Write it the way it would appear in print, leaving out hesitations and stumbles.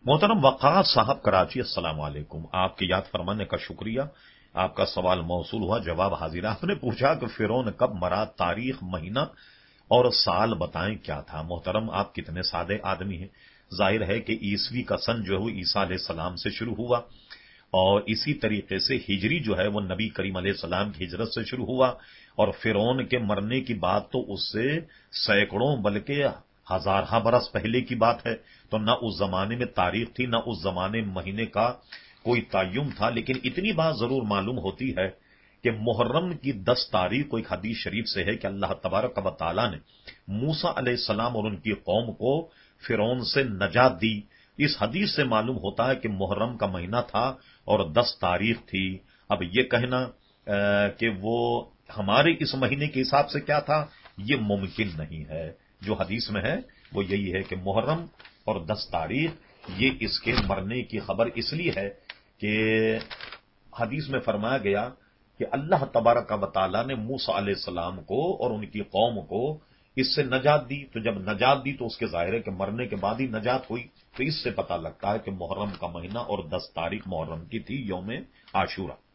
محترم وقاص صاحب کراچی، السلام علیکم، آپ کی یاد فرمانے کا شکریہ۔ آپ کا سوال موصول ہوا، جواب حاضر ہے۔ آپ نے پوچھا کہ فرعون کب مرا، تاریخ، مہینہ اور سال بتائیں کیا تھا۔ محترم آپ کتنے سادے آدمی ہیں۔ ظاہر ہے کہ عیسوی کا سن جو ہے وہ عیسیٰ علیہ السلام سے شروع ہوا، اور اسی طریقے سے ہجری جو ہے وہ نبی کریم علیہ السلام کی ہجرت سے شروع ہوا، اور فرعون کے مرنے کی بات تو اس سے سینکڑوں بلکہ ہزارہ برس پہلے کی بات ہے۔ تو نہ اس زمانے میں تاریخ تھی، نہ اس زمانے میں مہینے کا کوئی تعین تھا، لیکن اتنی بات ضرور معلوم ہوتی ہے کہ محرم کی 10 تاریخ کو ایک حدیث شریف سے ہے کہ اللہ تبارک و تعالی نے موسیٰ علیہ السلام اور ان کی قوم کو فرعون سے نجات دی۔ اس حدیث سے معلوم ہوتا ہے کہ محرم کا مہینہ تھا اور 10 تاریخ تھی۔ اب یہ کہنا کہ وہ ہمارے اس مہینے کے حساب سے کیا تھا، یہ ممکن نہیں ہے۔ جو حدیث میں ہے وہ یہی ہے کہ محرم اور 10 تاریخ، یہ اس کے مرنے کی خبر اس لیے ہے کہ حدیث میں فرمایا گیا کہ اللہ تبارک و تعالی نے موسیٰ علیہ السلام کو اور ان کی قوم کو اس سے نجات دی۔ تو جب نجات دی تو اس کے ظاہر ہے کہ مرنے کے بعد ہی نجات ہوئی۔ تو اس سے پتہ لگتا ہے کہ محرم کا مہینہ اور 10 تاریخ محرم کی تھی، یوم عاشورہ۔